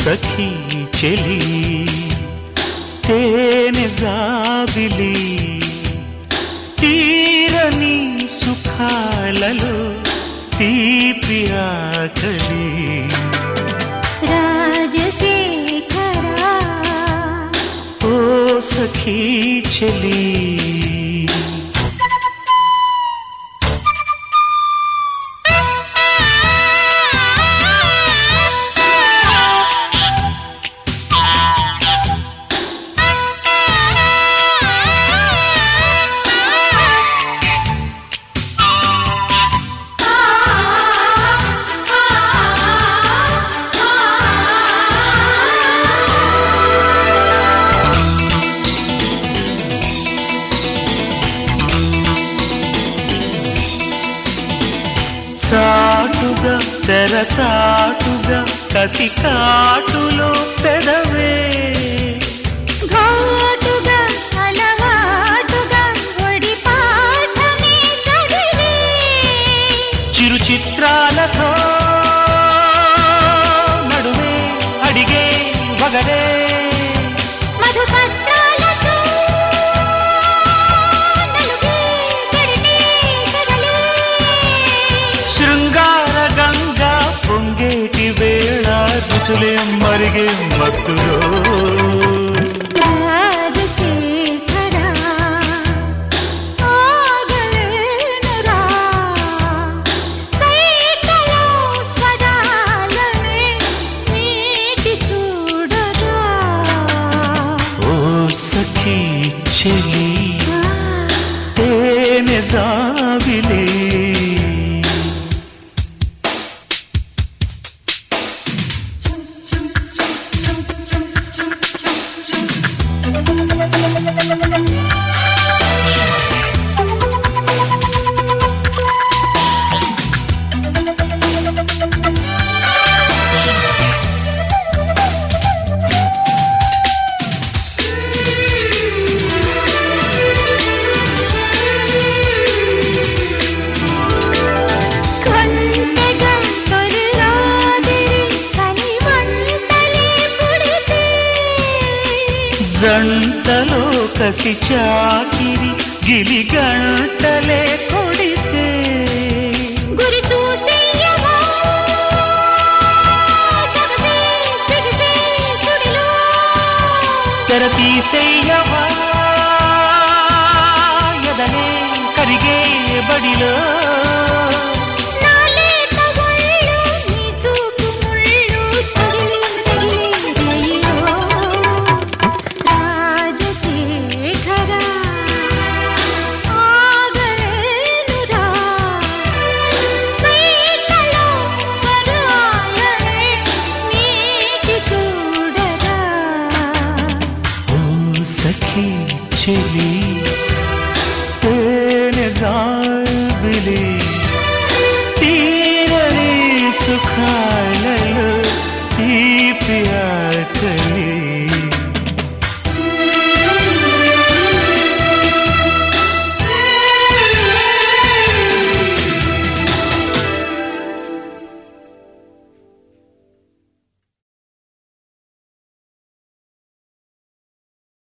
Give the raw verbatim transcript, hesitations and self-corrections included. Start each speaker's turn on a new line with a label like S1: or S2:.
S1: సఖీ చెలి తేనె జాబిలి తీరని సుఖాలలో తీపి ఆకలి
S2: రాజశేఖరా
S1: ఓ సఖీ చెలి చాటుగా తెరచాటుగా కసి కాటులో పెదవే
S2: ఘాటుగా అలవాటుగా ఒడి పాఠమే చదివే
S1: చిరు చిత్రాలతో నడుమే అడిగే వగరే
S2: మధుపత్రాలతో నలుగే గడిగే కదలే
S1: శృంగార గంగా పొంగేటి వేళ రుచులే మరిగే మత్తులో
S2: రాజశేఖరా ఆగలేనురా సైకలో స్వరాలనే మీటి చూడరా
S1: ఓ సఖీ చెలి తేనె జాబిలి
S2: కొండగా తొలిరాదిరి చలి వంటలే పుడితే
S1: జంటలో కసి చాకిరి గిలి గంటలే కొడితే
S2: గురి చూసేయవా సగసే బిగిసే సుడిలో
S1: తెర తీసేయవా ఎదనే కరిగే బడిలో